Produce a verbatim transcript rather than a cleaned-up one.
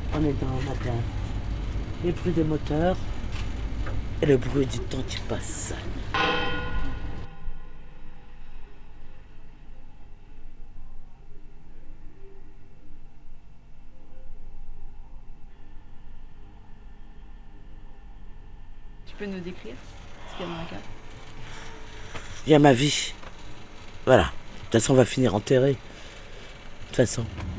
On est dans la cave. Les bruits des moteurs et le bruit du temps qui passe. Tu peux nous décrire ce qu'il y a dans la cave? Il y a ma vie. Voilà. De toute façon, on va finir enterré. De toute façon.